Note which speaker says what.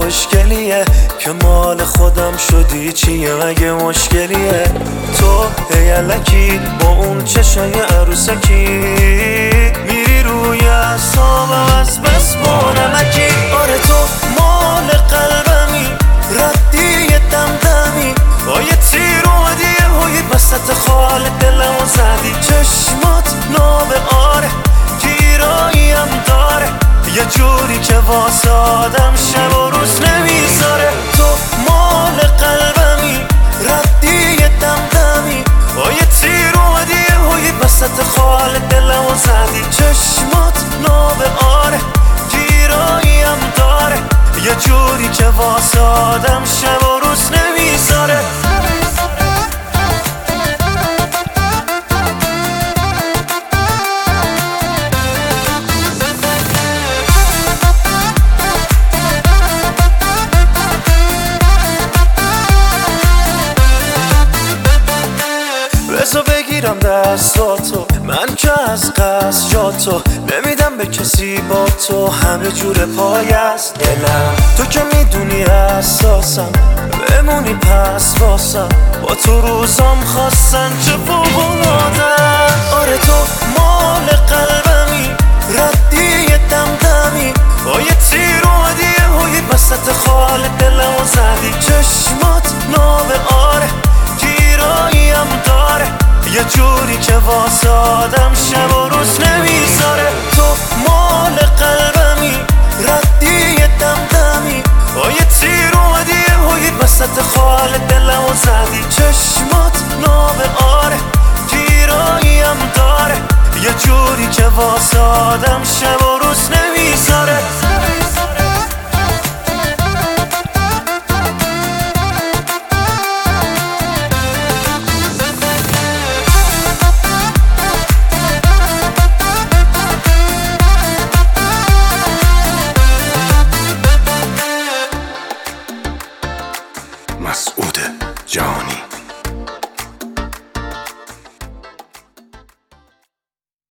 Speaker 1: خوشگلیه که مال خودم شدی، چیه مگه مشکلیه؟ تو هیلکی با اون چشای عروسکی میری روی اعصابم از بس بانمکی. آره تو مال قلبمی، ردی دمدمی، با یه تیر اومدی یهویی وسط خال دلمو زدی. چشمات نابه آره، گیراییم داره، یه جوری که واسه آدم شب و روز نمیذاره. تو مال قلبمی، ردی دمدمی، با یه تیر اومدی یهویی وسط خال دلمو زدی. چشمات نابه آره، گیراییم داره، یه جوری که واسه آدم شب و روز نمیذاره. بذار بگیرم دستاتو، من که از قصد جاتو نمیدم به کسی، با تو همه جور پای است دلم. تو که میدونی اساسم، بمونی پس واسم، با تو روزام خواستن چه فوق‌العاده‌ام. آره تو مال قلبمی، ردی دمدمی، با یه تیر اومدی یهویی وسط خال دلمو زدی. چشمات نابه آره، گیراییم داره، یه جوری که واسه آدم شب و روز نمیذاره. تو مال قلبمی، ردی دمدمی، با یه تیر اومدی یهویی وسط خال دلمو زدی. چشم